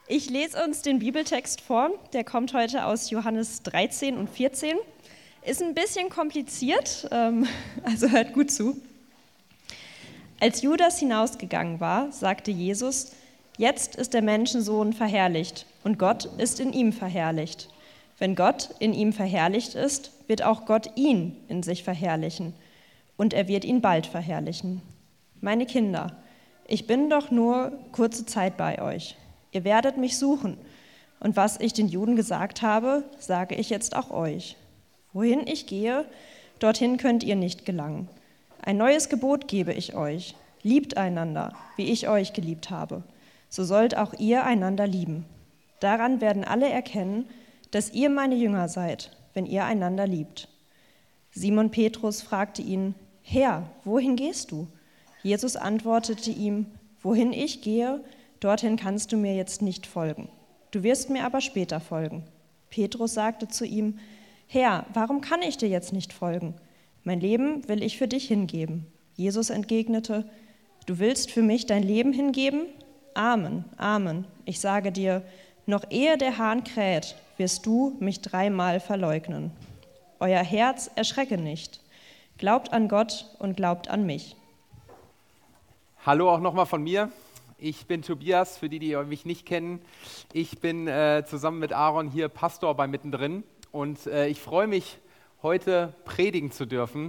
Ich lese uns den Bibeltext vor, der kommt heute aus Johannes 13 und 14. Ist ein bisschen kompliziert, also hört gut zu. Als Judas hinausgegangen war, sagte Jesus: Jetzt ist der Menschensohn verherrlicht und Gott ist in ihm verherrlicht. Wenn Gott in ihm verherrlicht ist, wird auch Gott ihn in sich verherrlichen und er wird ihn bald verherrlichen. Meine Kinder, ich bin doch nur kurze Zeit bei euch. Ihr werdet mich suchen und was ich den Juden gesagt habe, sage ich jetzt auch euch. Wohin ich gehe, dorthin könnt ihr nicht gelangen. Ein neues Gebot gebe ich euch: Liebt einander, wie ich euch geliebt habe. So sollt auch ihr einander lieben. Daran werden alle erkennen, dass ihr meine Jünger seid, wenn ihr einander liebt. Simon Petrus fragte ihn: Herr, wohin gehst du? Jesus antwortete ihm: Wohin ich gehe, dorthin kannst du mir jetzt nicht folgen. Du wirst mir aber später folgen. Petrus sagte zu ihm: Herr, warum kann ich dir jetzt nicht folgen? Mein Leben will ich für dich hingeben. Jesus entgegnete: Du willst für mich dein Leben hingeben? Amen, Amen. Ich sage dir, noch ehe der Hahn kräht, wirst du mich 3-mal verleugnen. Euer Herz erschrecke nicht. Glaubt an Gott und glaubt an mich. Hallo auch nochmal von mir. Ich bin Tobias, für die, die mich nicht kennen. Ich bin zusammen mit Aaron hier Pastor bei Mittendrin und ich freue mich, heute predigen zu dürfen.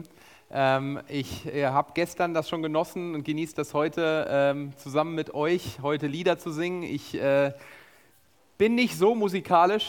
Ich habe gestern das schon genossen und genieße das heute, zusammen mit euch heute Lieder zu singen. Ich bin nicht so musikalisch,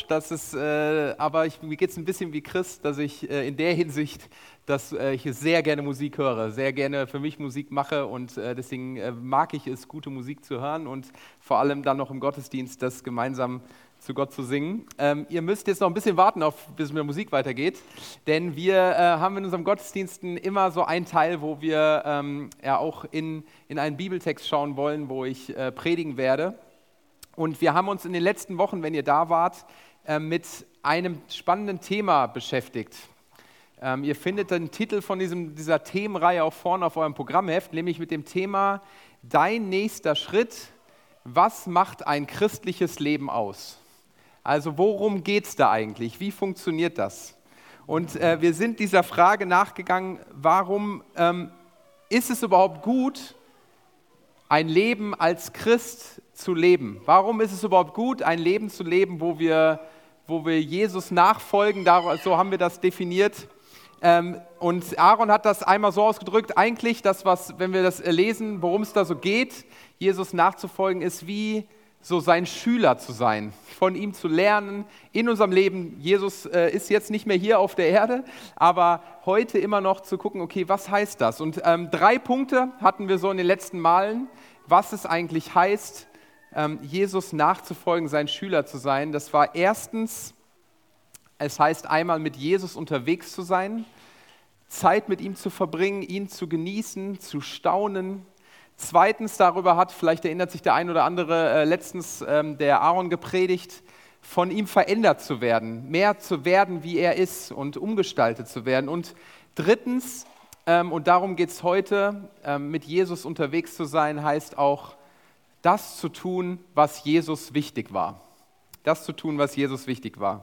aber mir geht es ein bisschen wie Chris, dass ich in der Hinsicht, dass ich sehr gerne Musik höre, sehr gerne für mich Musik mache und deswegen mag ich es, gute Musik zu hören und vor allem dann noch im Gottesdienst das gemeinsam zu Gott zu singen. Ihr müsst jetzt noch ein bisschen warten, bis mit der Musik weitergeht, denn wir haben in unseren Gottesdiensten immer so einen Teil, wo wir auch in einen Bibeltext schauen wollen, wo ich predigen werde. Und wir haben uns in den letzten Wochen, wenn ihr da wart, mit einem spannenden Thema beschäftigt. Ihr findet den Titel von dieser Themenreihe auch vorne auf eurem Programmheft, nämlich mit dem Thema Dein nächster Schritt, was macht ein christliches Leben aus? Also worum geht es da eigentlich? Wie funktioniert das? Und wir sind dieser Frage nachgegangen, warum ist es überhaupt gut, ein Leben als Christ zu leben? Warum ist es überhaupt gut, ein Leben zu leben, wo wir Jesus nachfolgen? So haben wir das definiert. Und Aaron hat das einmal so ausgedrückt, eigentlich wenn wir das lesen, worum es da so geht, Jesus nachzufolgen, ist wie so sein Schüler zu sein, von ihm zu lernen in unserem Leben. Jesus ist jetzt nicht mehr hier auf der Erde, aber heute immer noch zu gucken, okay, was heißt das? Und 3 Punkte hatten wir so in den letzten Malen, was es eigentlich heißt, Jesus nachzufolgen, sein Schüler zu sein. Das war erstens, es heißt einmal mit Jesus unterwegs zu sein, Zeit mit ihm zu verbringen, ihn zu genießen, zu staunen. Zweitens, vielleicht erinnert sich der ein oder andere, letztens der Aaron gepredigt, von ihm verändert zu werden, mehr zu werden, wie er ist und umgestaltet zu werden. Und drittens, und darum geht es heute, mit Jesus unterwegs zu sein, heißt auch, das zu tun, was Jesus wichtig war. Das zu tun, was Jesus wichtig war.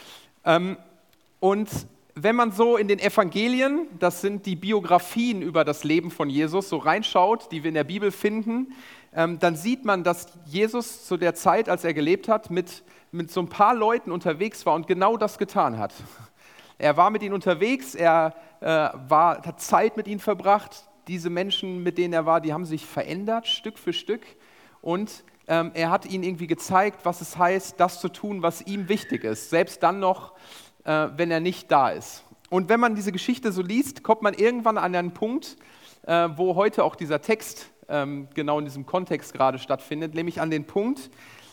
Und wenn man so in den Evangelien, das sind die Biografien über das Leben von Jesus, so reinschaut, die wir in der Bibel finden, dann sieht man, dass Jesus zu der Zeit, als er gelebt hat, mit so ein paar Leuten unterwegs war und genau das getan hat. Er war mit ihnen unterwegs, er hat Zeit mit ihnen verbracht. Diese Menschen, mit denen er war, die haben sich verändert, Stück für Stück. Und er hat ihnen irgendwie gezeigt, was es heißt, das zu tun, was ihm wichtig ist, selbst dann noch, wenn er nicht da ist. Und wenn man diese Geschichte so liest, kommt man irgendwann an einen Punkt, wo heute auch dieser Text genau in diesem Kontext gerade stattfindet, nämlich an den Punkt,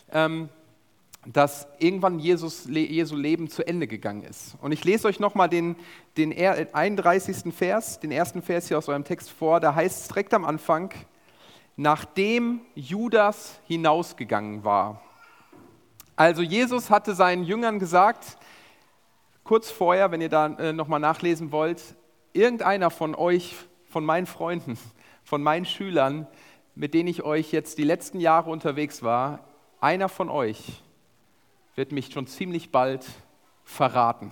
dass irgendwann Jesu Leben zu Ende gegangen ist. Und ich lese euch nochmal den 31. Vers, den ersten Vers hier aus eurem Text vor, da heißt es direkt am Anfang: Nachdem Judas hinausgegangen war. Also Jesus hatte seinen Jüngern gesagt, kurz vorher, wenn ihr da nochmal nachlesen wollt, irgendeiner von euch, von meinen Freunden, von meinen Schülern, mit denen ich euch jetzt die letzten Jahre unterwegs war, einer von euch wird mich schon ziemlich bald verraten.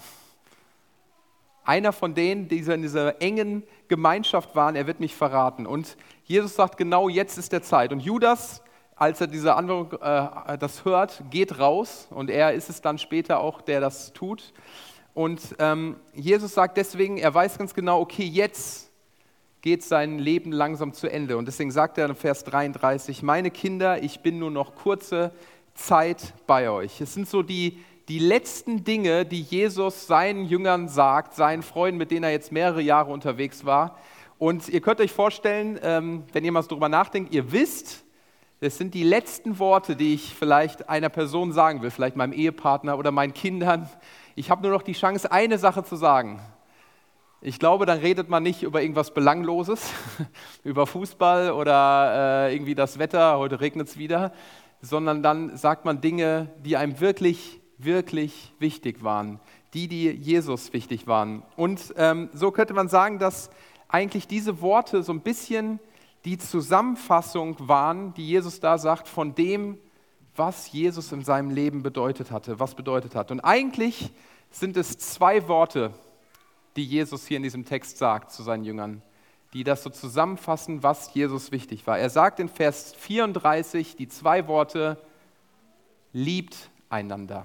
Einer von denen, die in dieser engen Gemeinschaft waren, er wird mich verraten. Und Jesus sagt, genau jetzt ist der Zeit. Und Judas, als er diese Anweisung das hört, geht raus. Und er ist es dann später auch, der das tut. Und Jesus sagt deswegen, er weiß ganz genau, okay, jetzt geht sein Leben langsam zu Ende. Und deswegen sagt er in Vers 33, meine Kinder, ich bin nur noch kurze Zeit bei euch. Es sind so die letzten Dinge, die Jesus seinen Jüngern sagt, seinen Freunden, mit denen er jetzt mehrere Jahre unterwegs war. Und ihr könnt euch vorstellen, wenn ihr mal so drüber nachdenkt, ihr wisst, das sind die letzten Worte, die ich vielleicht einer Person sagen will, vielleicht meinem Ehepartner oder meinen Kindern. Ich habe nur noch die Chance, eine Sache zu sagen. Ich glaube, dann redet man nicht über irgendwas Belangloses, über Fußball oder irgendwie das Wetter, heute regnet es wieder, sondern dann sagt man Dinge, die einem wirklich wichtig waren, die Jesus wichtig waren. Und so könnte man sagen, dass eigentlich diese Worte so ein bisschen die Zusammenfassung waren, die Jesus da sagt, von dem, was Jesus in seinem Leben bedeutet hatte, was bedeutet hat. Und eigentlich sind es 2 Worte, die Jesus hier in diesem Text sagt zu seinen Jüngern, die das so zusammenfassen, was Jesus wichtig war. Er sagt in Vers 34 die 2 Worte, liebt einander.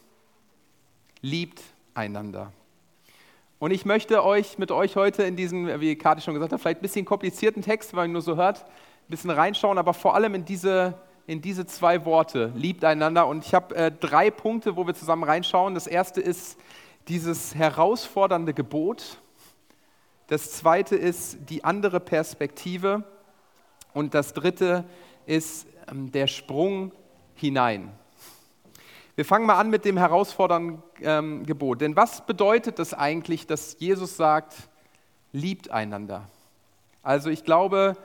Liebt einander. Und ich möchte mit euch heute in diesen, wie Kati schon gesagt hat, vielleicht ein bisschen komplizierten Text, weil man ihn nur so hört, ein bisschen reinschauen, aber vor allem in diese 2 Worte, liebt einander. Und ich habe 3 Punkte, wo wir zusammen reinschauen. Das erste ist dieses herausfordernde Gebot. Das zweite ist die andere Perspektive. Und das dritte ist der Sprung hinein. Wir fangen mal an mit dem herausfordernden Gebot. Denn was bedeutet es eigentlich, dass Jesus sagt, liebt einander? Also ich glaube,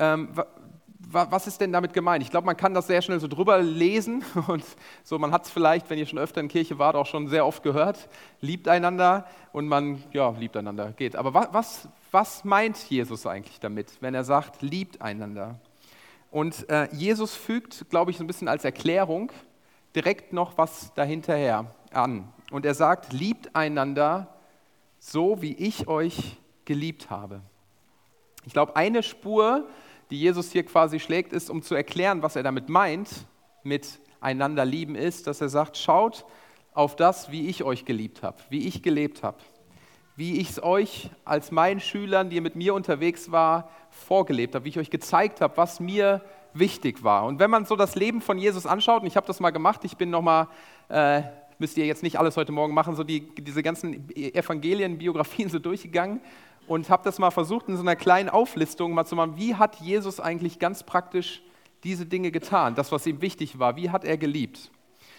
was ist denn damit gemeint? Ich glaube, man kann das sehr schnell so drüber lesen und so, man hat es vielleicht, wenn ihr schon öfter in Kirche wart, auch schon sehr oft gehört, liebt einander und man, ja, liebt einander, geht. Aber was meint Jesus eigentlich damit, wenn er sagt, liebt einander? Und Jesus fügt, glaube ich, so ein bisschen als Erklärung direkt noch was dahinterher an. Und er sagt, liebt einander so, wie ich euch geliebt habe. Ich glaube, eine Spur, die Jesus hier quasi schlägt, ist, um zu erklären, was er damit meint, mit einander lieben ist, dass er sagt, schaut auf das, wie ich euch geliebt habe, wie ich gelebt habe, wie ich es euch als meinen Schülern, die ihr mit mir unterwegs war, vorgelebt habe, wie ich euch gezeigt habe, was mir wichtig war. Und wenn man so das Leben von Jesus anschaut, und ich habe das mal gemacht, ich bin nochmal, müsst ihr jetzt nicht alles heute Morgen machen, so diese ganzen Evangelien, Biografien so durchgegangen und habe das mal versucht, in so einer kleinen Auflistung mal zu machen, wie hat Jesus eigentlich ganz praktisch diese Dinge getan, das, was ihm wichtig war, wie hat er geliebt?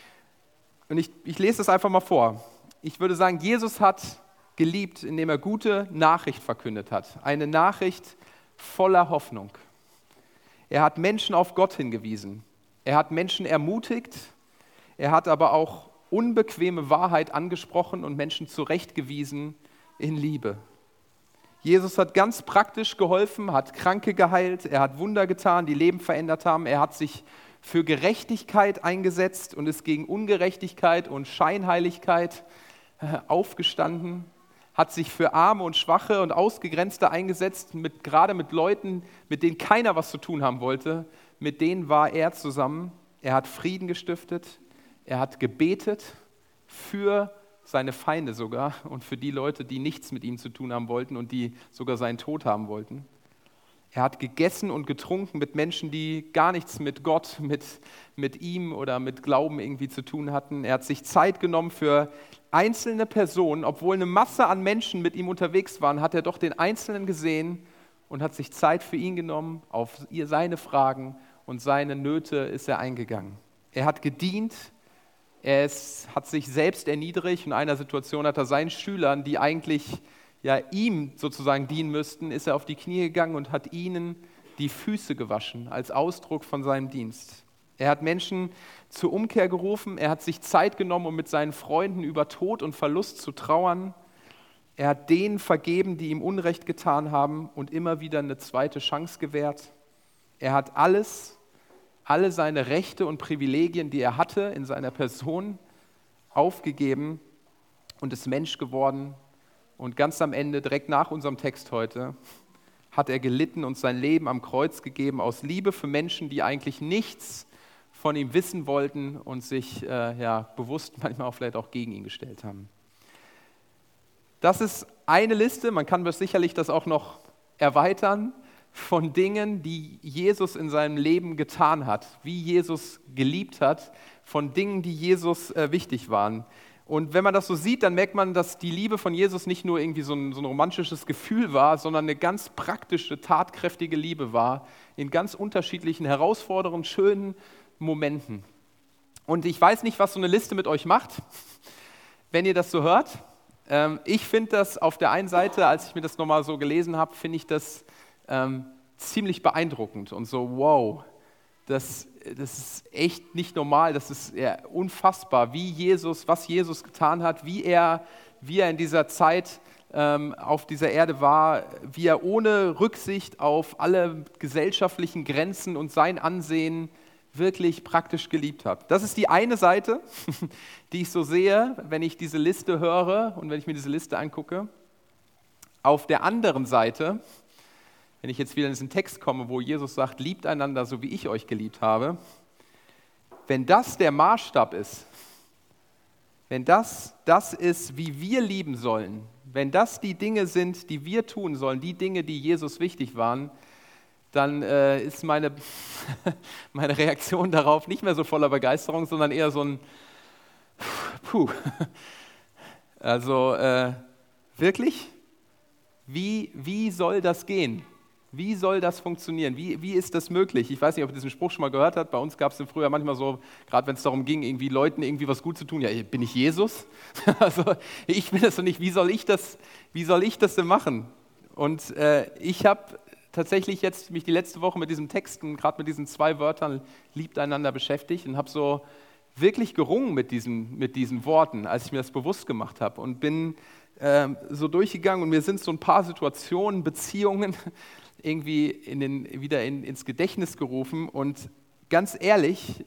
Und ich lese das einfach mal vor. Ich würde sagen, Jesus hat geliebt, indem er gute Nachricht verkündet hat, eine Nachricht voller Hoffnung. Er hat Menschen auf Gott hingewiesen. Er hat Menschen ermutigt. Er hat aber auch unbequeme Wahrheit angesprochen und Menschen zurechtgewiesen in Liebe. Jesus hat ganz praktisch geholfen, hat Kranke geheilt, er hat Wunder getan, die Leben verändert haben. Er hat sich für Gerechtigkeit eingesetzt und ist gegen Ungerechtigkeit und Scheinheiligkeit aufgestanden. Hat sich für Arme und Schwache und Ausgegrenzte eingesetzt, gerade mit Leuten, mit denen keiner was zu tun haben wollte. Mit denen war er zusammen. Er hat Frieden gestiftet. Er hat gebetet für seine Feinde sogar und für die Leute, die nichts mit ihm zu tun haben wollten und die sogar seinen Tod haben wollten. Er hat gegessen und getrunken mit Menschen, die gar nichts mit Gott, mit ihm oder mit Glauben irgendwie zu tun hatten. Er hat sich Zeit genommen für einzelne Personen. Obwohl eine Masse an Menschen mit ihm unterwegs waren, hat er doch den Einzelnen gesehen und hat sich Zeit für ihn genommen. Auf seine Fragen und seine Nöte ist er eingegangen. Er hat gedient. Er hat sich selbst erniedrigt. In einer Situation hat er seinen Schülern, die eigentlich ihm sozusagen dienen müssten, ist er auf die Knie gegangen und hat ihnen die Füße gewaschen als Ausdruck von seinem Dienst. Er hat Menschen zur Umkehr gerufen. Er hat sich Zeit genommen, um mit seinen Freunden über Tod und Verlust zu trauern. Er hat denen vergeben, die ihm Unrecht getan haben und immer wieder eine zweite Chance gewährt. Er hat alles alle seine Rechte und Privilegien, die er hatte in seiner Person, aufgegeben und ist Mensch geworden. Und ganz am Ende, direkt nach unserem Text heute, hat er gelitten und sein Leben am Kreuz gegeben aus Liebe für Menschen, die eigentlich nichts von ihm wissen wollten und sich bewusst manchmal auch vielleicht auch gegen ihn gestellt haben. Das ist eine Liste, man kann sicherlich das auch noch erweitern, von Dingen, die Jesus in seinem Leben getan hat, wie Jesus geliebt hat, von Dingen, die Jesus wichtig waren. Und wenn man das so sieht, dann merkt man, dass die Liebe von Jesus nicht nur irgendwie so ein romantisches Gefühl war, sondern eine ganz praktische, tatkräftige Liebe war, in ganz unterschiedlichen, herausfordernden, schönen Momenten. Und ich weiß nicht, was so eine Liste mit euch macht, wenn ihr das so hört. Ich finde das auf der einen Seite, als ich mir das nochmal so gelesen habe, finde ich das ziemlich beeindruckend und so, wow, das ist echt nicht normal, das ist unfassbar, was Jesus getan hat, wie er in dieser Zeit auf dieser Erde war, wie er ohne Rücksicht auf alle gesellschaftlichen Grenzen und sein Ansehen wirklich praktisch geliebt hat. Das ist die eine Seite, die ich so sehe, wenn ich diese Liste höre und wenn ich mir diese Liste angucke. Auf der anderen Seite, wenn ich jetzt wieder in diesen Text komme, wo Jesus sagt, liebt einander, so wie ich euch geliebt habe, wenn das der Maßstab ist, wenn das ist, wie wir lieben sollen, wenn das die Dinge sind, die wir tun sollen, die Dinge, die Jesus wichtig waren, dann ist meine Reaktion darauf nicht mehr so voller Begeisterung, sondern eher so ein Puh. Also wirklich? Wie soll das gehen? Wie soll das funktionieren? Wie ist das möglich? Ich weiß nicht, ob ihr diesen Spruch schon mal gehört habt. Bei uns gab es früher manchmal so, gerade wenn es darum ging, irgendwie Leuten irgendwie was gut zu tun. Ja, bin ich Jesus? Also ich bin das doch nicht. Wie soll ich das denn machen? Und ich habe tatsächlich jetzt mich die letzte Woche mit diesem Text und gerade mit diesen 2 Wörtern liebt einander beschäftigt und habe so wirklich gerungen mit diesen Worten, als ich mir das bewusst gemacht habe und bin so durchgegangen und mir sind so ein paar Situationen, Beziehungen irgendwie wieder ins Gedächtnis gerufen und ganz ehrlich,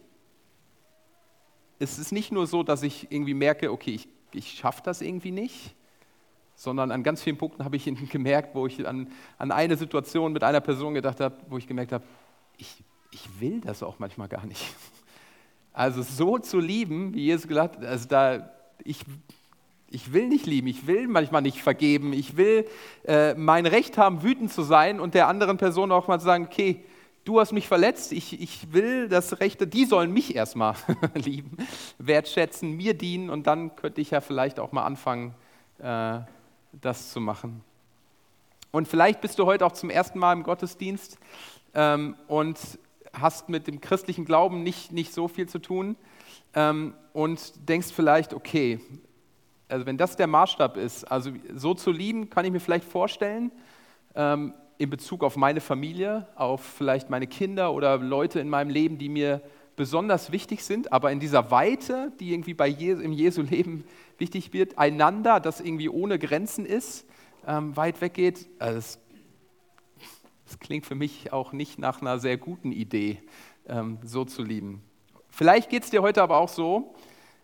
es ist nicht nur so, dass ich irgendwie merke, okay, ich schaffe das irgendwie nicht, sondern an ganz vielen Punkten habe ich gemerkt, wo ich an eine Situation mit einer Person gedacht habe, wo ich gemerkt habe, ich will das auch manchmal gar nicht. Also so zu lieben, wie Jesus gesagt hat, also ich will nicht lieben, ich will manchmal nicht vergeben, ich will mein Recht haben, wütend zu sein und der anderen Person auch mal zu sagen, okay, du hast mich verletzt, ich will das Rechte, die sollen mich erstmal lieben, wertschätzen, mir dienen und dann könnte ich ja vielleicht auch mal anfangen, das zu machen. Und vielleicht bist du heute auch zum ersten Mal im Gottesdienst und hast mit dem christlichen Glauben nicht so viel zu tun und denkst vielleicht, okay, also wenn das der Maßstab ist, also so zu lieben, kann ich mir vielleicht vorstellen, in Bezug auf meine Familie, auf vielleicht meine Kinder oder Leute in meinem Leben, die mir besonders wichtig sind, aber in dieser Weite, die irgendwie im Jesu Leben wichtig wird, einander, das irgendwie ohne Grenzen ist, weit weggeht, also das klingt für mich auch nicht nach einer sehr guten Idee, so zu lieben. Vielleicht geht es dir heute aber auch so,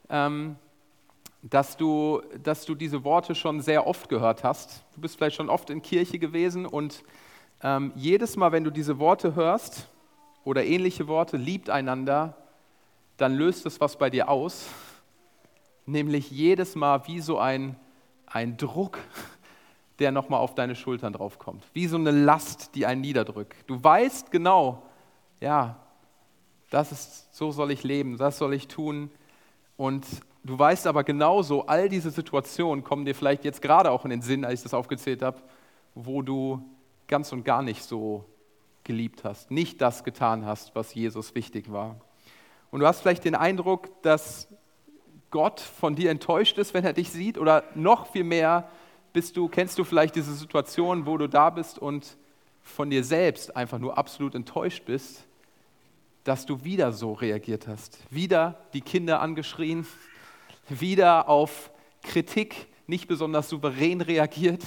dass du diese Worte schon sehr oft gehört hast. Du bist vielleicht schon oft in Kirche gewesen und jedes Mal, wenn du diese Worte hörst oder ähnliche Worte, liebt einander, dann löst es was bei dir aus, nämlich jedes Mal wie so ein Druck, der nochmal auf deine Schultern draufkommt, wie so eine Last, die einen niederdrückt. Du weißt genau, ja, so soll ich leben, das soll ich tun und du weißt aber genauso, all diese Situationen kommen dir vielleicht jetzt gerade auch in den Sinn, als ich das aufgezählt habe, wo du ganz und gar nicht so geliebt hast, nicht das getan hast, was Jesus wichtig war. Und du hast vielleicht den Eindruck, dass Gott von dir enttäuscht ist, wenn er dich sieht, oder noch viel mehr kennst du vielleicht diese Situation, wo du da bist und von dir selbst einfach nur absolut enttäuscht bist, dass du wieder so reagiert hast, wieder die Kinder angeschrien, wieder auf Kritik nicht besonders souverän reagiert,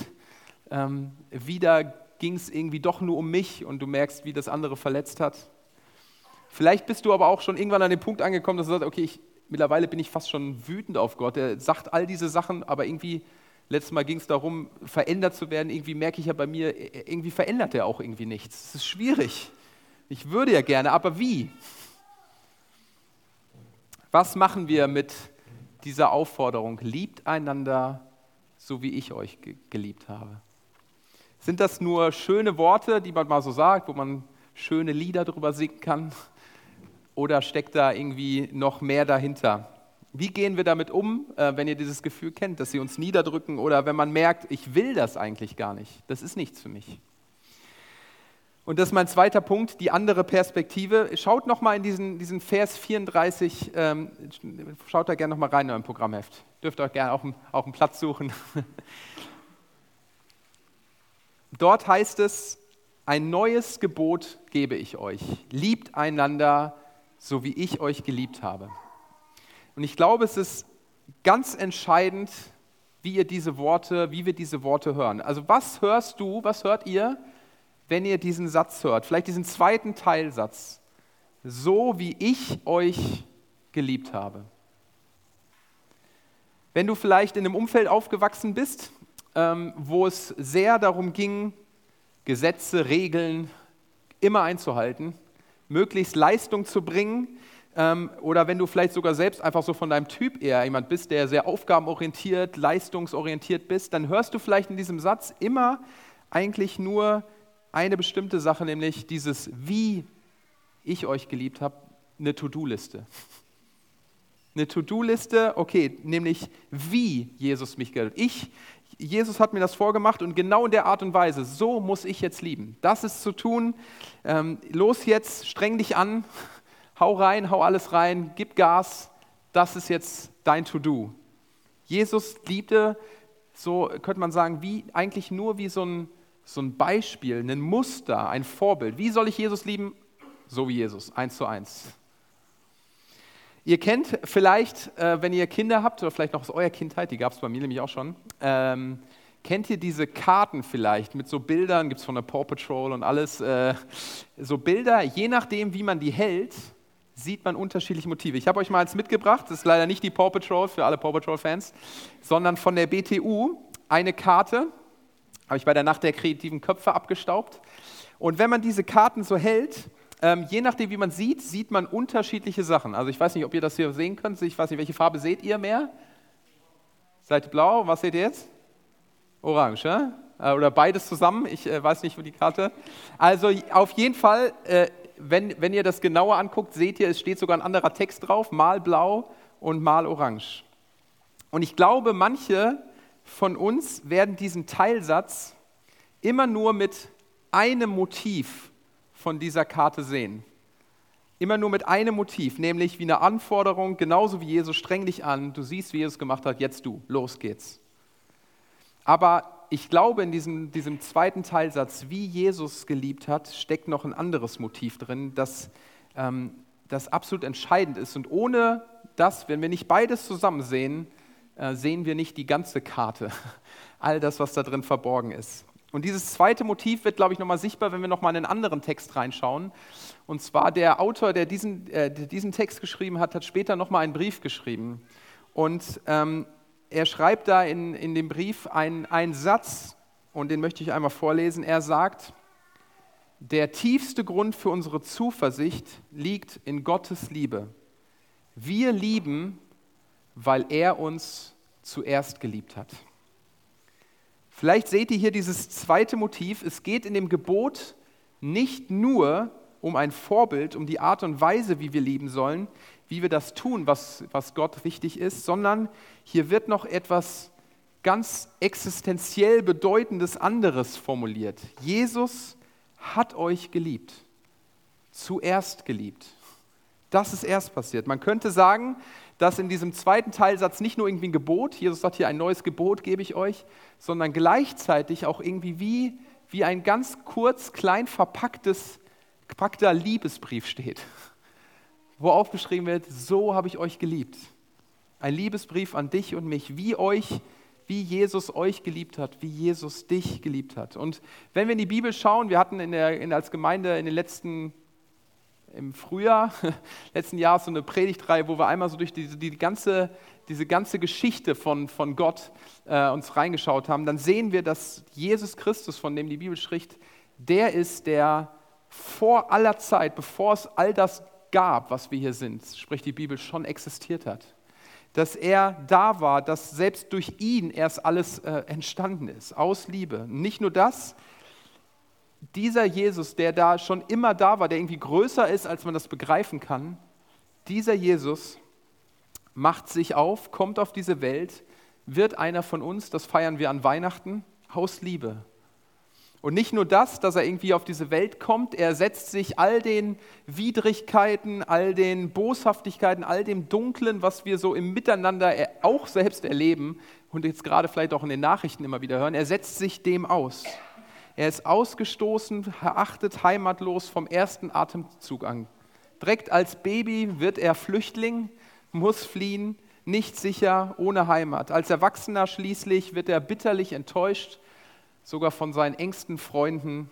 wieder ging es irgendwie doch nur um mich und du merkst, wie das andere verletzt hat. Vielleicht bist du aber auch schon irgendwann an den Punkt angekommen, dass du sagst, okay, mittlerweile bin ich fast schon wütend auf Gott. Er sagt all diese Sachen, aber irgendwie, letztes Mal ging es darum, verändert zu werden. Irgendwie merke ich ja bei mir, irgendwie verändert er auch irgendwie nichts. Es ist schwierig. Ich würde ja gerne, aber wie? Was machen wir mit dieser Aufforderung? Liebt einander, so wie ich euch geliebt habe. Sind das nur schöne Worte, die man mal so sagt, wo man schöne Lieder drüber singen kann? Oder steckt da irgendwie noch mehr dahinter? Wie gehen wir damit um, wenn ihr dieses Gefühl kennt, dass sie uns niederdrücken oder wenn man merkt, ich will das eigentlich gar nicht, das ist nichts für mich? Und das ist mein zweiter Punkt, die andere Perspektive. Schaut nochmal in diesen Vers 34, schaut da gerne nochmal rein in euer Programmheft. Dürft euch gerne auch einen Platz suchen. Dort heißt es, ein neues Gebot gebe ich euch. Liebt einander, so wie ich euch geliebt habe. Und ich glaube, es ist ganz entscheidend, wie wir diese Worte hören. Also was hört ihr, wenn ihr diesen Satz hört? Vielleicht diesen zweiten Teilsatz. So wie ich euch geliebt habe. Wenn du vielleicht in einem Umfeld aufgewachsen bist, wo es sehr darum ging, Gesetze, Regeln immer einzuhalten, möglichst Leistung zu bringen, oder wenn du vielleicht sogar selbst einfach so von deinem Typ eher jemand bist, der sehr aufgabenorientiert, leistungsorientiert bist, dann hörst du vielleicht in diesem Satz immer eigentlich nur eine bestimmte Sache, nämlich dieses, wie ich euch geliebt habe, eine To-Do-Liste. Eine To-Do-Liste, okay, nämlich wie Jesus mich geliebt hat. Jesus hat mir das vorgemacht und genau in der Art und Weise, so muss ich jetzt lieben. Das ist zu tun, los jetzt, streng dich an, hau rein, hau alles rein, gib Gas, das ist jetzt dein To-Do. Jesus liebte, so könnte man sagen, eigentlich nur wie so ein Beispiel, ein Muster, ein Vorbild. Wie soll ich Jesus lieben? So wie Jesus, 1:1. Ihr kennt vielleicht, wenn ihr Kinder habt, oder vielleicht noch aus eurer Kindheit, die gab es bei mir nämlich auch schon, kennt ihr diese Karten vielleicht mit so Bildern, gibt es von der Paw Patrol und alles, so Bilder, je nachdem, wie man die hält, sieht man unterschiedliche Motive. Ich habe euch mal eins mitgebracht, das ist leider nicht die Paw Patrol für alle Paw Patrol-Fans, sondern von der BTU, eine Karte, habe ich bei der Nacht der kreativen Köpfe abgestaubt. Und wenn man diese Karten so hält, je nachdem, wie man sieht man unterschiedliche Sachen. Also ich weiß nicht, ob ihr das hier sehen könnt. Ich weiß nicht, welche Farbe seht ihr mehr? Seid ihr blau? Was seht ihr jetzt? Orange, ja? Oder beides zusammen. Ich weiß nicht, wo die Karte. Also auf jeden Fall, wenn ihr das genauer anguckt, seht ihr, es steht sogar ein anderer Text drauf, mal blau und mal orange. Und ich glaube, manche von uns werden diesen Teilsatz immer nur mit einem Motiv von dieser Karte sehen. Immer nur mit einem Motiv, nämlich wie eine Anforderung, genauso wie Jesus, streng dich an, du siehst, wie Jesus gemacht hat, jetzt du, los geht's. Aber ich glaube, in diesem zweiten Teilsatz, wie Jesus geliebt hat, steckt noch ein anderes Motiv drin, das absolut entscheidend ist. Und ohne das, wenn wir nicht beides zusammen sehen, sehen wir nicht die ganze Karte, all das, was da drin verborgen ist. Und dieses zweite Motiv wird, glaube ich, nochmal sichtbar, wenn wir nochmal in einen anderen Text reinschauen. Und zwar der Autor, der diesen Text geschrieben hat, hat später nochmal einen Brief geschrieben. Und er schreibt da in dem Brief einen Satz, und den möchte ich einmal vorlesen. Er sagt, der tiefste Grund für unsere Zuversicht liegt in Gottes Liebe. Wir lieben, weil er uns zuerst geliebt hat. Vielleicht seht ihr hier dieses zweite Motiv. Es geht in dem Gebot nicht nur um ein Vorbild, um die Art und Weise, wie wir lieben sollen, wie wir das tun, was Gott wichtig ist, sondern hier wird noch etwas ganz existenziell Bedeutendes anderes formuliert. Jesus hat euch geliebt, zuerst geliebt. Das ist erst passiert. Man könnte sagen, dass in diesem zweiten Teilsatz nicht nur irgendwie ein Gebot, Jesus sagt hier, ein neues Gebot gebe ich euch, sondern gleichzeitig auch irgendwie wie ein ganz kurz, klein verpackter Liebesbrief steht, wo aufgeschrieben wird, so habe ich euch geliebt. Ein Liebesbrief an dich und mich, wie Jesus euch geliebt hat, wie Jesus dich geliebt hat. Und wenn wir in die Bibel schauen, wir hatten als Gemeinde in den letzten im Frühjahr letzten Jahres so eine Predigtreihe, wo wir einmal so durch diese ganze Geschichte von Gott uns reingeschaut haben. Dann sehen wir, dass Jesus Christus, von dem die Bibel spricht, der ist, der vor aller Zeit, bevor es all das gab, was wir hier sind, sprich die Bibel, schon existiert hat. Dass er da war, dass selbst durch ihn erst alles entstanden ist, aus Liebe. Nicht nur das, dieser Jesus, der da schon immer da war, der irgendwie größer ist, als man das begreifen kann, dieser Jesus macht sich auf, kommt auf diese Welt, wird einer von uns, das feiern wir an Weihnachten, aus Liebe. Und nicht nur das, dass er irgendwie auf diese Welt kommt, er setzt sich all den Widrigkeiten, all den Boshaftigkeiten, all dem Dunklen, was wir so im Miteinander auch selbst erleben und jetzt gerade vielleicht auch in den Nachrichten immer wieder hören, er setzt sich dem aus. Er ist ausgestoßen, verachtet, heimatlos vom ersten Atemzug an. Direkt als Baby wird er Flüchtling, muss fliehen, nicht sicher, ohne Heimat. Als Erwachsener schließlich wird er bitterlich enttäuscht, sogar von seinen engsten Freunden,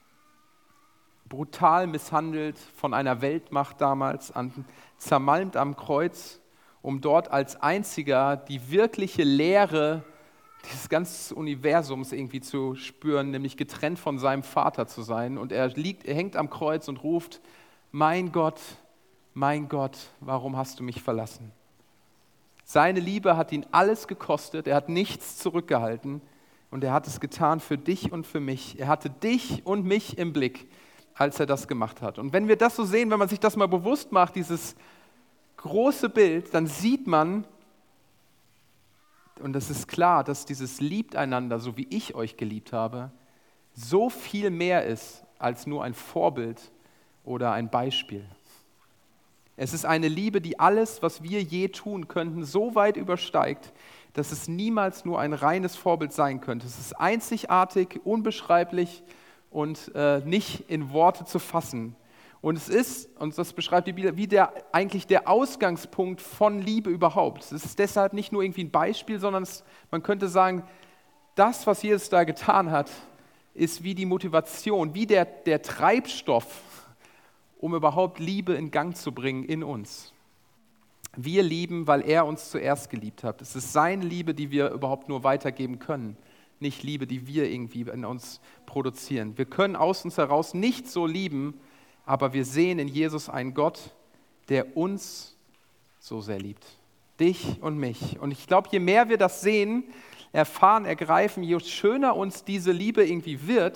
brutal misshandelt von einer Weltmacht damals, zermalmt am Kreuz, um dort als einziger die wirkliche Leere dieses ganzen Universums irgendwie zu spüren, nämlich getrennt von seinem Vater zu sein. Und er hängt am Kreuz und ruft, mein Gott, warum hast du mich verlassen? Seine Liebe hat ihn alles gekostet, er hat nichts zurückgehalten und er hat es getan für dich und für mich. Er hatte dich und mich im Blick, als er das gemacht hat. Und wenn wir das so sehen, wenn man sich das mal bewusst macht, dieses große Bild, dann sieht man, und es ist klar, dass dieses Liebt einander, so wie ich euch geliebt habe, so viel mehr ist als nur ein Vorbild oder ein Beispiel. Es ist eine Liebe, die alles, was wir je tun könnten, so weit übersteigt, dass es niemals nur ein reines Vorbild sein könnte. Es ist einzigartig, unbeschreiblich und nicht in Worte zu fassen. Und es ist, und das beschreibt die Bibel, wie eigentlich der Ausgangspunkt von Liebe überhaupt. Es ist deshalb nicht nur irgendwie ein Beispiel, sondern man könnte sagen, das, was Jesus da getan hat, ist wie die Motivation, wie der Treibstoff, um überhaupt Liebe in Gang zu bringen in uns. Wir lieben, weil er uns zuerst geliebt hat. Es ist seine Liebe, die wir überhaupt nur weitergeben können, nicht Liebe, die wir irgendwie in uns produzieren. Wir können aus uns heraus nicht so lieben, aber wir sehen in Jesus einen Gott, der uns so sehr liebt. Dich und mich. Und ich glaube, je mehr wir das sehen, erfahren, ergreifen, je schöner uns diese Liebe irgendwie wird,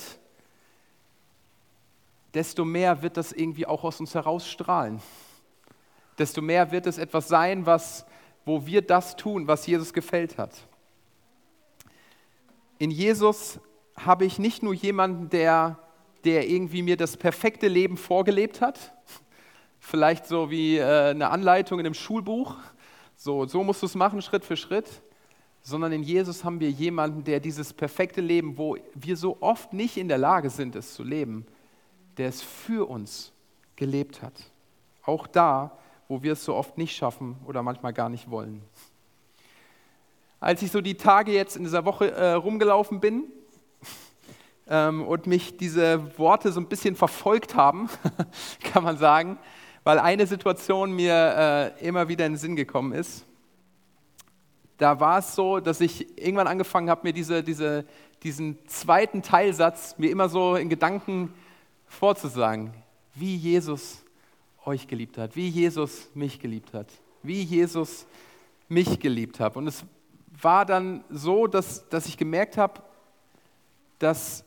desto mehr wird das irgendwie auch aus uns herausstrahlen. Desto mehr wird es etwas sein, wo wir das tun, was Jesus gefällt hat. In Jesus habe ich nicht nur jemanden, der irgendwie mir das perfekte Leben vorgelebt hat, vielleicht so wie eine Anleitung in einem Schulbuch, so musst du es machen, Schritt für Schritt, sondern in Jesus haben wir jemanden, der dieses perfekte Leben, wo wir so oft nicht in der Lage sind, es zu leben, der es für uns gelebt hat. Auch da, wo wir es so oft nicht schaffen oder manchmal gar nicht wollen. Als ich so die Tage jetzt in dieser Woche rumgelaufen bin und mich diese Worte so ein bisschen verfolgt haben, kann man sagen, weil eine Situation mir immer wieder in den Sinn gekommen ist. Da war es so, dass ich irgendwann angefangen habe, mir diesen zweiten Teilsatz mir immer so in Gedanken vorzusagen, wie Jesus euch geliebt hat, wie Jesus mich geliebt hat, wie Jesus mich geliebt hat. Und es war dann so, dass ich gemerkt habe, dass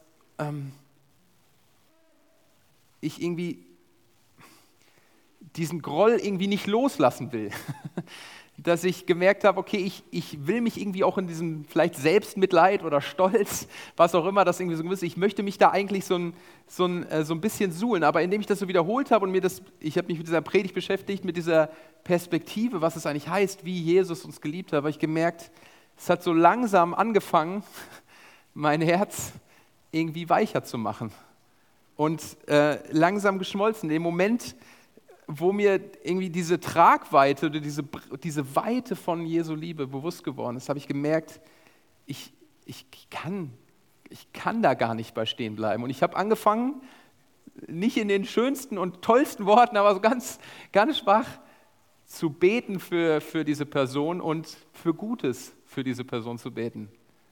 ich irgendwie diesen Groll irgendwie nicht loslassen will. Dass ich gemerkt habe, okay, ich will mich irgendwie auch in diesem vielleicht Selbstmitleid oder Stolz, was auch immer das irgendwie so ist, ich möchte mich da eigentlich so ein bisschen suhlen, aber indem ich das so wiederholt habe und ich habe mich mit dieser Predigt beschäftigt, mit dieser Perspektive, was es eigentlich heißt, wie Jesus uns geliebt hat, habe ich gemerkt, es hat so langsam angefangen, mein Herz irgendwie weicher zu machen und langsam geschmolzen. Im Moment, wo mir irgendwie diese Tragweite oder diese Weite von Jesu Liebe bewusst geworden ist, habe ich gemerkt, ich kann da gar nicht bei stehen bleiben. Und ich habe angefangen, nicht in den schönsten und tollsten Worten, aber so ganz, ganz schwach, zu beten für diese Person und für Gutes für diese Person zu beten.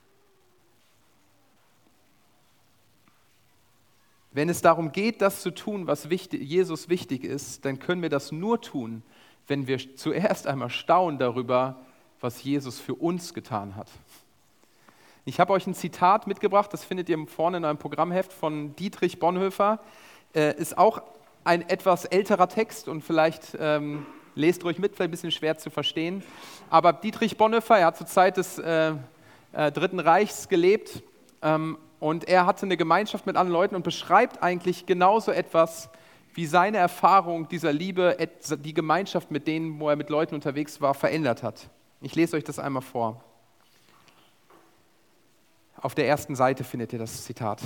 Wenn es darum geht, das zu tun, was Jesus wichtig ist, dann können wir das nur tun, wenn wir zuerst einmal staunen darüber, was Jesus für uns getan hat. Ich habe euch ein Zitat mitgebracht, das findet ihr vorne in eurem Programmheft von Dietrich Bonhoeffer. Ist auch ein etwas älterer Text und vielleicht lest ruhig mit, vielleicht ein bisschen schwer zu verstehen. Aber Dietrich Bonhoeffer, er hat zur Zeit des Dritten Reichs gelebt und er hatte eine Gemeinschaft mit anderen Leuten und beschreibt eigentlich genauso etwas, wie seine Erfahrung dieser Liebe, die Gemeinschaft mit denen, wo er mit Leuten unterwegs war, verändert hat. Ich lese euch das einmal vor. Auf der ersten Seite findet ihr das Zitat.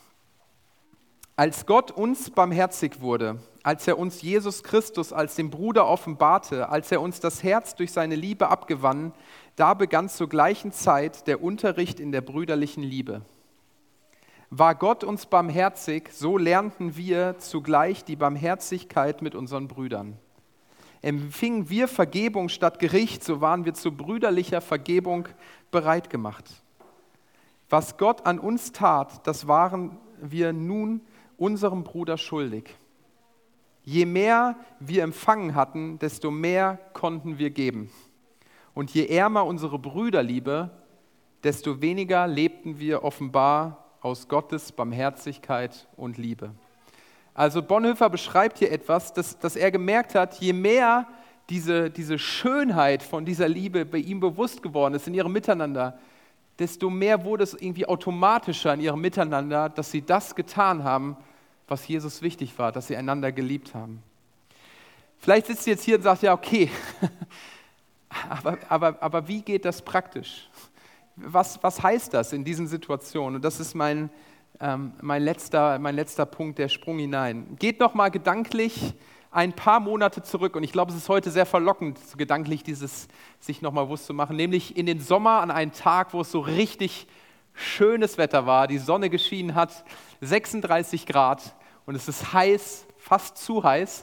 Als Gott uns barmherzig wurde, als er uns Jesus Christus als den Bruder offenbarte, als er uns das Herz durch seine Liebe abgewann, da begann zur gleichen Zeit der Unterricht in der brüderlichen Liebe. War Gott uns barmherzig, so lernten wir zugleich die Barmherzigkeit mit unseren Brüdern. Empfingen wir Vergebung statt Gericht, so waren wir zu brüderlicher Vergebung bereit gemacht. Was Gott an uns tat, das waren wir nun unserem Bruder schuldig. Je mehr wir empfangen hatten, desto mehr konnten wir geben. Und je ärmer unsere Brüderliebe, desto weniger lebten wir offenbar aus Gottes Barmherzigkeit und Liebe. Also Bonhoeffer beschreibt hier etwas, dass er gemerkt hat, je mehr diese Schönheit von dieser Liebe bei ihm bewusst geworden ist in ihrem Miteinander, desto mehr wurde es irgendwie automatischer in ihrem Miteinander, dass sie das getan haben, was Jesus wichtig war, dass sie einander geliebt haben. Vielleicht sitzt ihr jetzt hier und sagt, ja okay, aber wie geht das praktisch? Was heißt das in diesen Situationen? Und das ist mein letzter Punkt, der Sprung hinein. Geht noch mal gedanklich ein paar Monate zurück, und ich glaube, es ist heute sehr verlockend, gedanklich dieses sich nochmal bewusst zu machen, nämlich in den Sommer an einen Tag, wo es so richtig schönes Wetter war, die Sonne geschienen hat, 36 Grad und es ist heiß, fast zu heiß.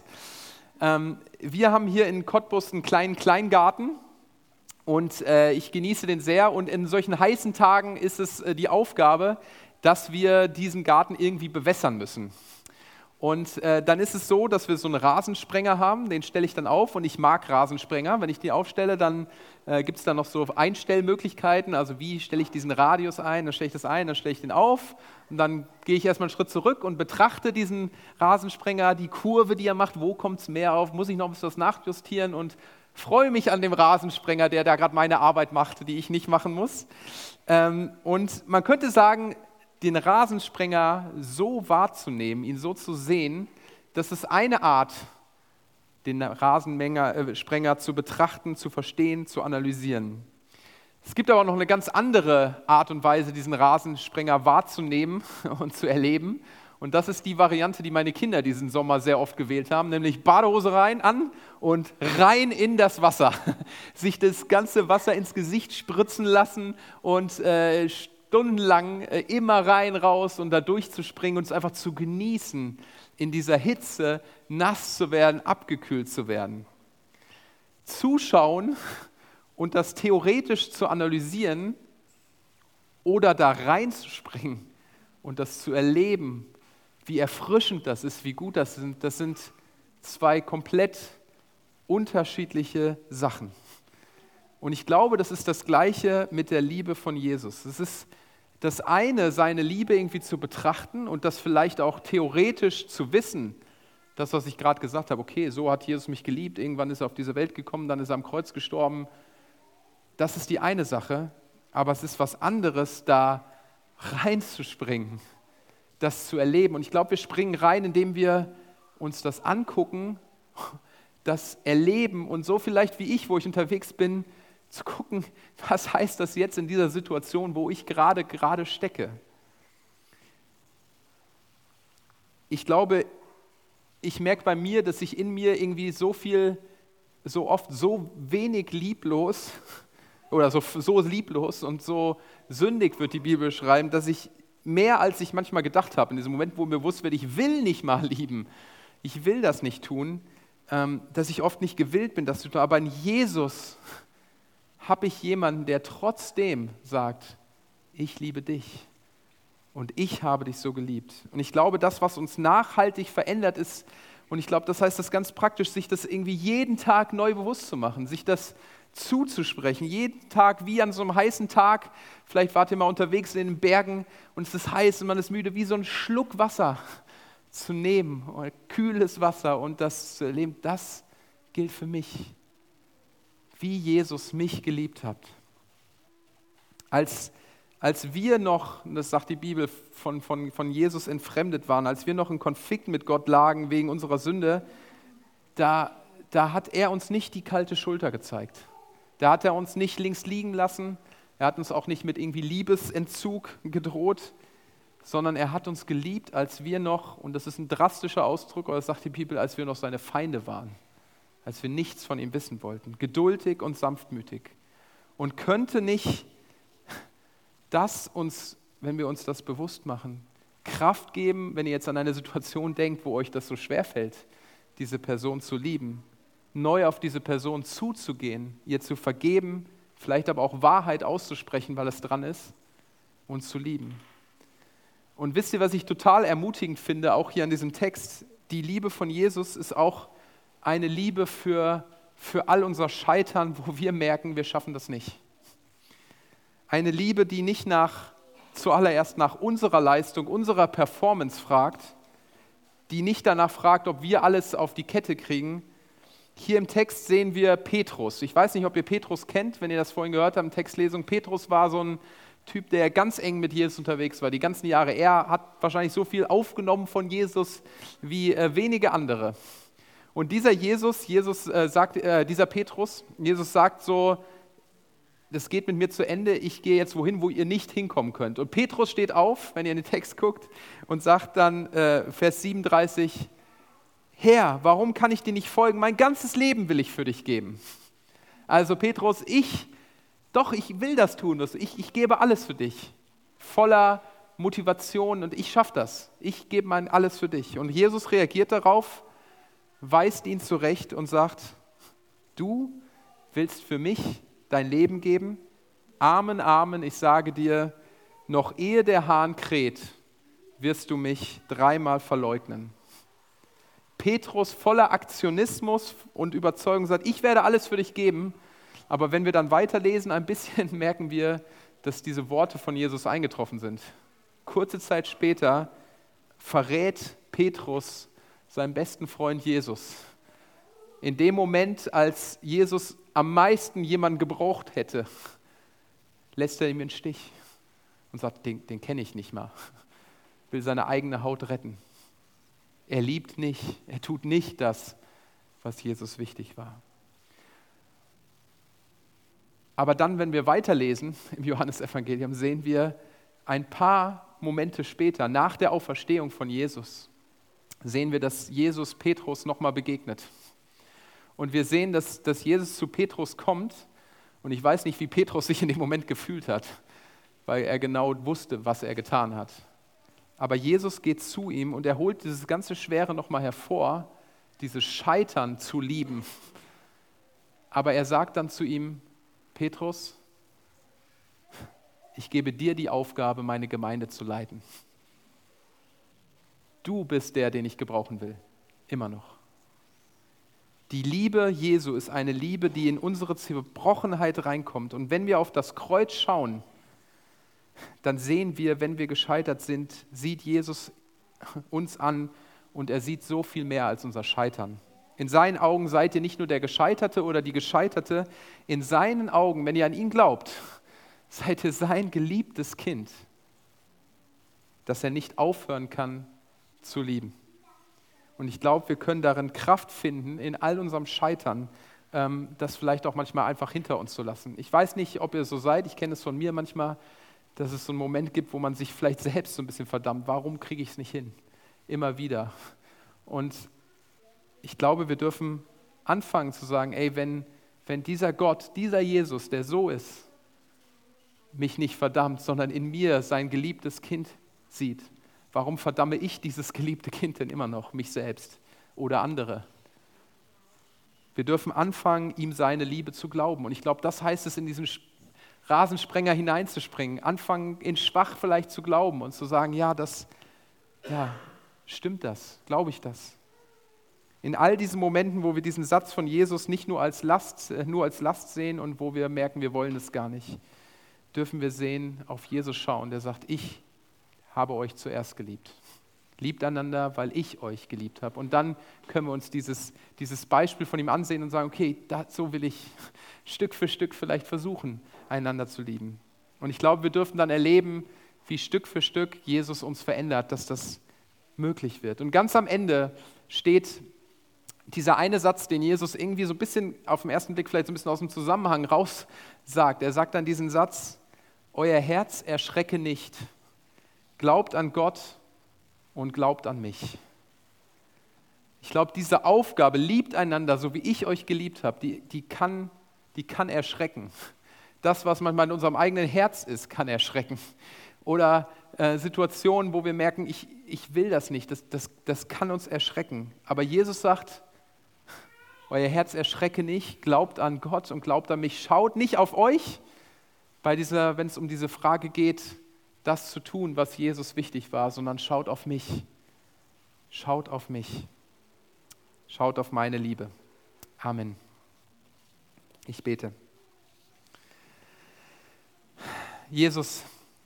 Wir haben hier in Cottbus einen kleinen Kleingarten und ich genieße den sehr, und in solchen heißen Tagen ist es die Aufgabe, dass wir diesen Garten irgendwie bewässern müssen. Und dann ist es so, dass wir so einen Rasensprenger haben, den stelle ich dann auf, und ich mag Rasensprenger. Wenn ich die aufstelle, dann gibt es da noch so Einstellmöglichkeiten, also wie stelle ich diesen Radius ein, dann stelle ich das ein, dann stelle ich den auf und dann gehe ich erstmal einen Schritt zurück und betrachte diesen Rasensprenger, die Kurve, die er macht, wo kommt es mehr auf, muss ich noch was nachjustieren, und freue mich an dem Rasensprenger, der da gerade meine Arbeit macht, die ich nicht machen muss. Und man könnte sagen, den Rasensprenger so wahrzunehmen, ihn so zu sehen, das ist eine Art, den Rasensprenger zu betrachten, zu verstehen, zu analysieren. Es gibt aber noch eine ganz andere Art und Weise, diesen Rasensprenger wahrzunehmen und zu erleben. Und das ist die Variante, die meine Kinder diesen Sommer sehr oft gewählt haben, nämlich Badehose an und rein in das Wasser. Sich das ganze Wasser ins Gesicht spritzen lassen und stundenlang immer rein, raus und da durchzuspringen und es einfach zu genießen, in dieser Hitze nass zu werden, abgekühlt zu werden. Zuschauen und das theoretisch zu analysieren oder da reinzuspringen und das zu erleben, wie erfrischend das ist, wie gut das sind zwei komplett unterschiedliche Sachen. Und ich glaube, das ist das Gleiche mit der Liebe von Jesus. Es ist das eine, seine Liebe irgendwie zu betrachten und das vielleicht auch theoretisch zu wissen, das, was ich gerade gesagt habe, okay, so hat Jesus mich geliebt, irgendwann ist er auf diese Welt gekommen, dann ist er am Kreuz gestorben. Das ist die eine Sache, aber es ist was anderes, da reinzuspringen, das zu erleben. Und ich glaube, wir springen rein, indem wir uns das angucken, das erleben und so vielleicht wie ich, wo ich unterwegs bin, zu gucken, was heißt das jetzt in dieser Situation, wo ich gerade stecke. Ich glaube, ich merke bei mir, dass ich in mir irgendwie so oft so wenig lieblos oder so lieblos und so sündig, wird die Bibel schreiben, dass ich mehr als ich manchmal gedacht habe, in diesem Moment, wo mir bewusst wird, ich will nicht mal lieben, ich will das nicht tun, dass ich oft nicht gewillt bin, das zu tun. Aber in Jesus habe ich jemanden, der trotzdem sagt, ich liebe dich und ich habe dich so geliebt. Und ich glaube, das, was uns nachhaltig verändert ist, und ich glaube, das heißt das ganz praktisch, sich das irgendwie jeden Tag neu bewusst zu machen, sich das zuzusprechen, jeden Tag wie an so einem heißen Tag. Vielleicht wart ihr mal unterwegs in den Bergen und es ist heiß und man ist müde, wie so einen Schluck Wasser zu nehmen, oder kühles Wasser und das zu erleben, das gilt für mich, wie Jesus mich geliebt hat. Als wir noch, das sagt die Bibel, von Jesus entfremdet waren, als wir noch in Konflikt mit Gott lagen wegen unserer Sünde, da hat er uns nicht die kalte Schulter gezeigt. Da hat er uns nicht links liegen lassen, er hat uns auch nicht mit irgendwie Liebesentzug gedroht, sondern er hat uns geliebt, als wir noch, und das ist ein drastischer Ausdruck, aber das sagt die Bibel, als wir noch seine Feinde waren, als wir nichts von ihm wissen wollten, geduldig und sanftmütig. Und könnte nicht das uns, wenn wir uns das bewusst machen, Kraft geben, wenn ihr jetzt an eine Situation denkt, wo euch das so schwerfällt, diese Person zu lieben, neu auf diese Person zuzugehen, ihr zu vergeben, vielleicht aber auch Wahrheit auszusprechen, weil es dran ist, und zu lieben. Und wisst ihr, was ich total ermutigend finde, auch hier an diesem Text? Die Liebe von Jesus ist auch eine Liebe für all unser Scheitern, wo wir merken, wir schaffen das nicht. Eine Liebe, die nicht zuallererst nach unserer Leistung, unserer Performance fragt, die nicht danach fragt, ob wir alles auf die Kette kriegen. Hier im Text sehen wir Petrus. Ich weiß nicht, ob ihr Petrus kennt, wenn ihr das vorhin gehört habt, Textlesung. Petrus war so ein Typ, der ganz eng mit Jesus unterwegs war, die ganzen Jahre. Er hat wahrscheinlich so viel aufgenommen von Jesus wie wenige andere. Und dieser Petrus sagt so, das geht mit mir zu Ende, ich gehe jetzt wohin, wo ihr nicht hinkommen könnt. Und Petrus steht auf, wenn ihr in den Text guckt, und sagt dann, Vers 37, Herr, warum kann ich dir nicht folgen? Mein ganzes Leben will ich für dich geben. Also Petrus, ich will das tun, ich gebe alles für dich, voller Motivation und ich schaffe das. Ich gebe mein alles für dich. Und Jesus reagiert darauf, weist ihn zurecht und sagt, du willst für mich dein Leben geben? Amen, Amen, ich sage dir, noch ehe der Hahn kräht, wirst du mich 3-mal verleugnen. Petrus voller Aktionismus und Überzeugung sagt, ich werde alles für dich geben. Aber wenn wir dann weiterlesen, ein bisschen merken wir, dass diese Worte von Jesus eingetroffen sind. Kurze Zeit später verrät Petrus seinen besten Freund Jesus. In dem Moment, als Jesus am meisten jemanden gebraucht hätte, lässt er ihm den Stich und sagt, den kenne ich nicht mal. Will seine eigene Haut retten. Er liebt nicht, er tut nicht das, was Jesus wichtig war. Aber dann, wenn wir weiterlesen im Johannesevangelium, sehen wir ein paar Momente später, nach der Auferstehung von Jesus, sehen wir, dass Jesus Petrus nochmal begegnet. Und wir sehen, dass Jesus zu Petrus kommt und ich weiß nicht, wie Petrus sich in dem Moment gefühlt hat, weil er genau wusste, was er getan hat. Aber Jesus geht zu ihm und er holt dieses ganze Schwere nochmal hervor, dieses Scheitern zu lieben. Aber er sagt dann zu ihm, Petrus, ich gebe dir die Aufgabe, meine Gemeinde zu leiten. Du bist der, den ich gebrauchen will, immer noch. Die Liebe Jesu ist eine Liebe, die in unsere Zerbrochenheit reinkommt. Und wenn wir auf das Kreuz schauen, dann sehen wir, wenn wir gescheitert sind, sieht Jesus uns an und er sieht so viel mehr als unser Scheitern. In seinen Augen seid ihr nicht nur der Gescheiterte oder die Gescheiterte, in seinen Augen, wenn ihr an ihn glaubt, seid ihr sein geliebtes Kind, das er nicht aufhören kann zu lieben. Und ich glaube, wir können darin Kraft finden, in all unserem Scheitern, das vielleicht auch manchmal einfach hinter uns zu lassen. Ich weiß nicht, ob ihr so seid, ich kenne es von mir manchmal, dass es so einen Moment gibt, wo man sich vielleicht selbst so ein bisschen verdammt, warum kriege ich es nicht hin? Immer wieder. Und ich glaube, wir dürfen anfangen zu sagen, ey, wenn dieser Gott, dieser Jesus, der so ist, mich nicht verdammt, sondern in mir sein geliebtes Kind sieht. Warum verdamme ich dieses geliebte Kind denn immer noch, mich selbst oder andere? Wir dürfen anfangen, ihm seine Liebe zu glauben. Und ich glaube, das heißt es, in diesen Rasensprenger hineinzuspringen, anfangen, in schwach vielleicht zu glauben und zu sagen, stimmt das, glaube ich das? In all diesen Momenten, wo wir diesen Satz von Jesus nicht nur als Last sehen und wo wir merken, wir wollen es gar nicht, dürfen wir sehen, auf Jesus schauen, der sagt, ich habe euch zuerst geliebt. Liebt einander, weil ich euch geliebt habe. Und dann können wir uns dieses Beispiel von ihm ansehen und sagen, okay, so will ich Stück für Stück vielleicht versuchen, einander zu lieben. Und ich glaube, wir dürfen dann erleben, wie Stück für Stück Jesus uns verändert, dass das möglich wird. Und ganz am Ende steht dieser eine Satz, den Jesus irgendwie so ein bisschen auf den ersten Blick vielleicht so ein bisschen aus dem Zusammenhang raus sagt. Er sagt dann diesen Satz, euer Herz erschrecke nicht, glaubt an Gott und glaubt an mich. Ich glaube, diese Aufgabe, liebt einander, so wie ich euch geliebt habe, die kann erschrecken. Das, was manchmal in unserem eigenen Herz ist, kann erschrecken. Oder Situationen, wo wir merken, ich will das nicht, das kann uns erschrecken. Aber Jesus sagt, euer Herz erschrecke nicht, glaubt an Gott und glaubt an mich. Schaut nicht auf euch, wenn es um diese Frage geht, das zu tun, was Jesus wichtig war, sondern schaut auf mich. Schaut auf mich. Schaut auf meine Liebe. Amen. Ich bete. Jesus,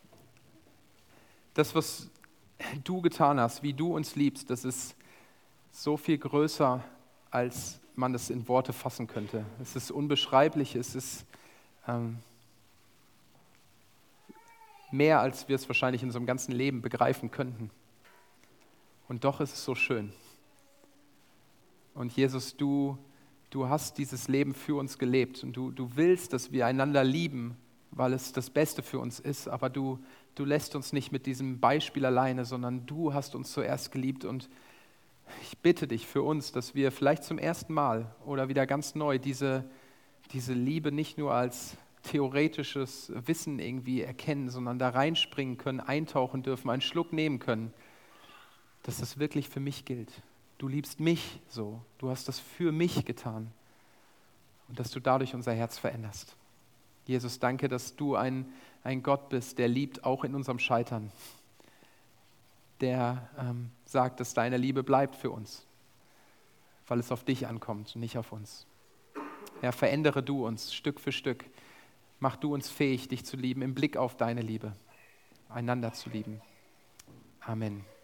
das, was du getan hast, wie du uns liebst, das ist so viel größer, als man das in Worte fassen könnte. Es ist unbeschreiblich, es ist mehr, als wir es wahrscheinlich in unserem ganzen Leben begreifen könnten. Und doch ist es so schön. Und Jesus, du hast dieses Leben für uns gelebt und du willst, dass wir einander lieben, weil es das Beste für uns ist, aber du lässt uns nicht mit diesem Beispiel alleine, sondern du hast uns zuerst geliebt und ich bitte dich für uns, dass wir vielleicht zum ersten Mal oder wieder ganz neu diese Liebe nicht nur als theoretisches Wissen irgendwie erkennen, sondern da reinspringen können, eintauchen dürfen, einen Schluck nehmen können, dass das wirklich für mich gilt. Du liebst mich so, du hast das für mich getan und dass du dadurch unser Herz veränderst. Jesus, danke, dass du ein Gott bist, der liebt auch in unserem Scheitern, der sagt, dass deine Liebe bleibt für uns, weil es auf dich ankommt und nicht auf uns. Herr, verändere du uns Stück für Stück. Mach du uns fähig, dich zu lieben, im Blick auf deine Liebe, einander zu lieben. Amen.